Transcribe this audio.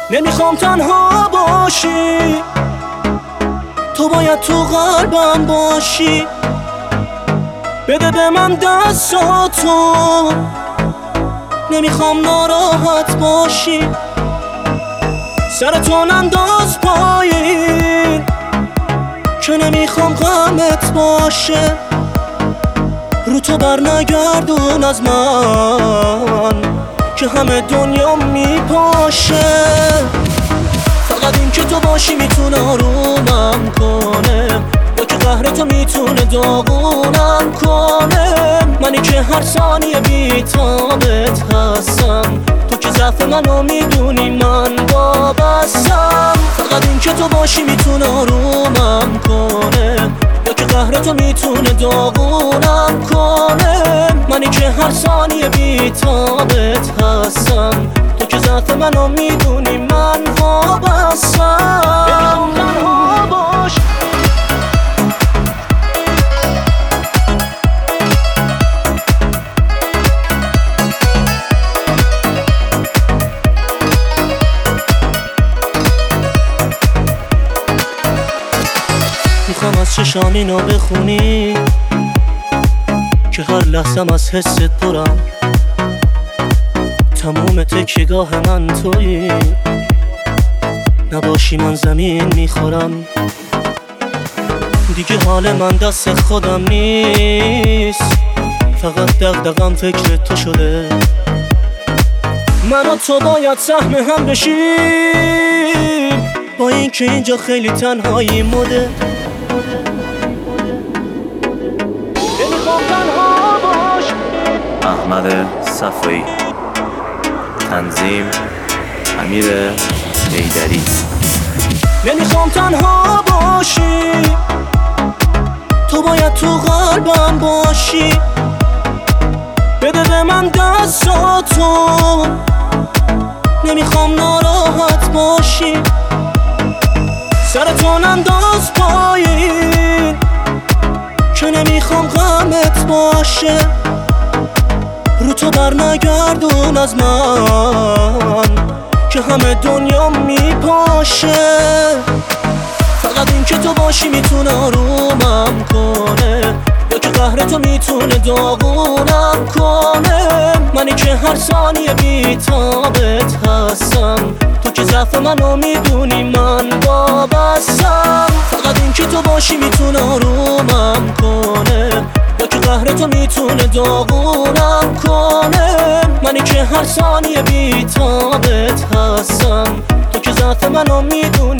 نمیخوام تنها باشی، تو باید تو قلبم باشی. بده به من دستاتو، نمیخوام ناراحت باشی. سرتو انداز پایین که نمیخوام غمت باشه. رو تو بر نگردون از من که همه دنیا میپاشه. فقط این که تو باشی میتونه آرومم کنه، یا که قهر تو میتونه داغونم کنه. منی که هر ثانیه بی‌تابت هستم، تو که ضعف منو میدونی من وابستم. فقط این که تو باشی میتونه آرومم کنه، یا که قهر تو میتونه داغونم کنه. منی که هر ثانیه بی‌تابت هستم، تو که ضعف منو میدونی من وابستم. نمیخوام تنها باش. میخوام از چشام اینو بخونی که هر لحظم از حست پرم. تموم تکیه‌گاه من تویی، نباشی من زمین میخورم. دیگه حال من دست خودم نیست، فقط دغدغم فکر تو شده. من و تو باید سهم هم بشیم، با این که اینجا خیلی تنهایی مده. نمیخوام تنها باش. احمد صفایی، تنظیم امیر حیدری. نمیخوام تنها باشی، تو باید تو قلبم باشی. بده به من دستاتو، نمیخوام ناراحت باشی. سرتو انداز پایین که نمیخوام غمت باشه. رو تو بر نگردون از من که همه دنیا میپاشه. فقط این که تو باشی میتونه آرومم کنه، یا که قهر تو میتونه داغونم کنه. منی که هر ثانیه بی‌تابت هستم، تو که ضعف منو میدونی من وابستم. فقط این که تو باشی میتونه آرومم کنه، یا که قهر تو میتونه داغونم کنه. منی که هر ثانیه بی‌تابت هستم، تو که ضعف منو میدونی